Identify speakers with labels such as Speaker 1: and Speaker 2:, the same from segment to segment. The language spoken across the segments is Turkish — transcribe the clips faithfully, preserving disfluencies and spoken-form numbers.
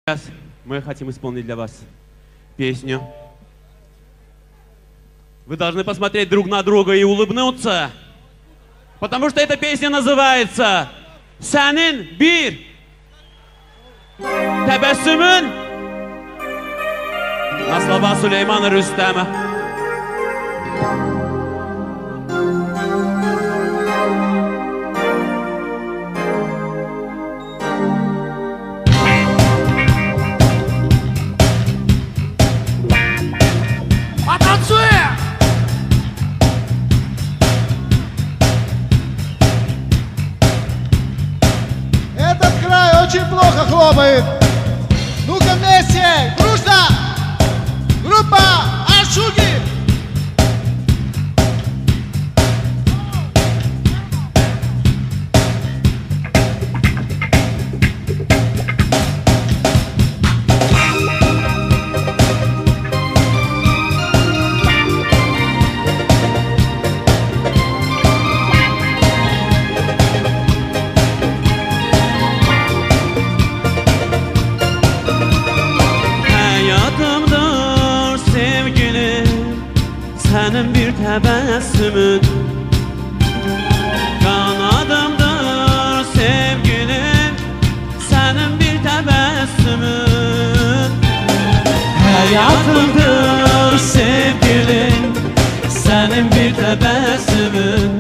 Speaker 1: Сейчас мы хотим исполнить для вас песню. Вы должны посмотреть друг на друга и улыбнуться, потому что эта песня называется «Senin bir tebessümün». На слова Сулеймана Рустема.
Speaker 2: Этот край очень плохо хлопает. Ну-ка вместе, дружно! Группа Ашуги!
Speaker 1: Senin bir tebessümün, kanadımdır sevgilim, senin bir tebessümün. Hayatımdır sevgilim, senin bir tebessümün.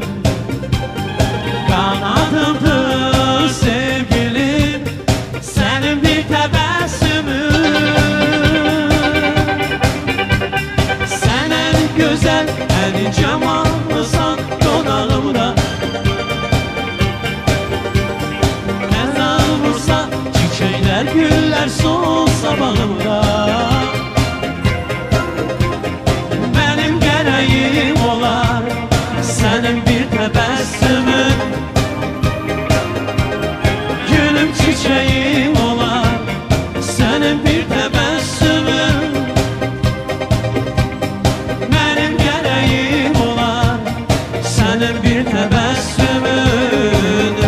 Speaker 1: Kanadımdır sevgilim, senin bir tebessümün. Güzel, en cemallısan dudağımda. Ezan vursa, çiçekler güller solsa bağımda. Benim gereğim olar senin bir tebessümün. Gülüm çiçeğim olar senin bir tebessümün. Senin bir tebessümün,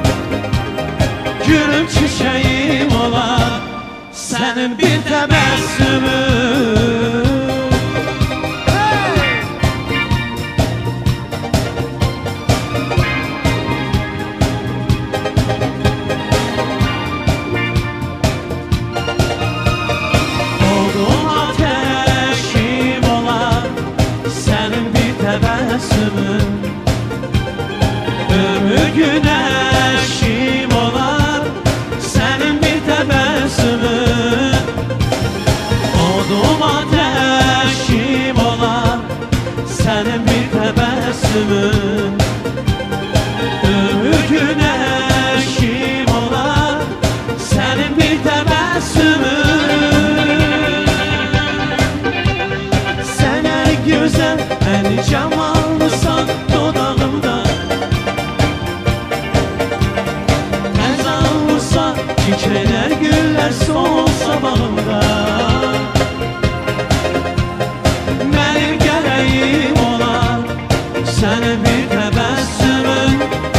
Speaker 1: gülüm çiçeğim olar senin bir tebessümün. Hey! Oldum ateşim olar senin bir tebessümün. Ömür güneşim olar senin bir tebessümün. Odum ateşim olar senin bir tebessümün. Ömür güneşim olar senin bir tebessümün. Sen en güzel, en cemallısan dudağımda. Çiçekler güller solsa bağımda. Benim gereğim olar senin bir tebessümün.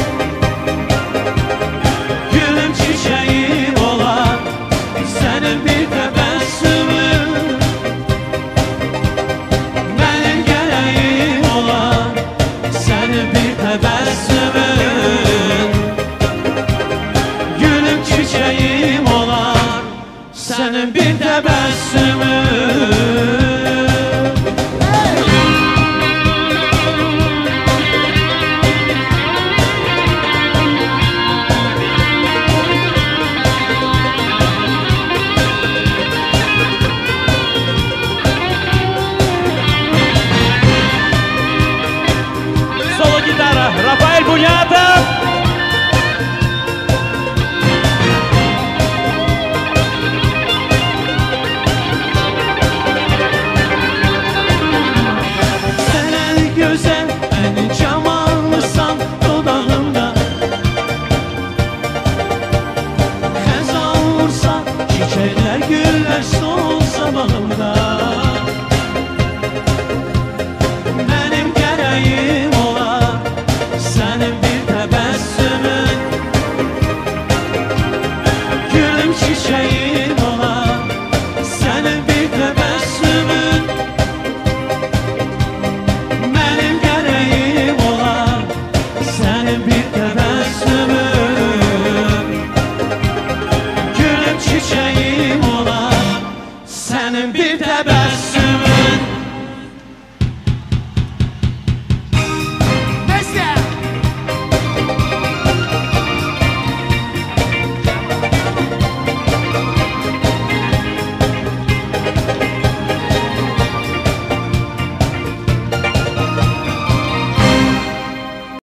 Speaker 1: Gülüm çiçeğim olar senin bir tebessümün. Benim gereğim olar senin bir tebessümün. Gülüm çiçeğim olar senin bir tebessümün. Solo guitarra, Rafael Buñata. Çiçekler güller solsa bağımda. Benim gereğim olar senin bir tebessümün. Gülüm çiçeğim olar
Speaker 3: benim bir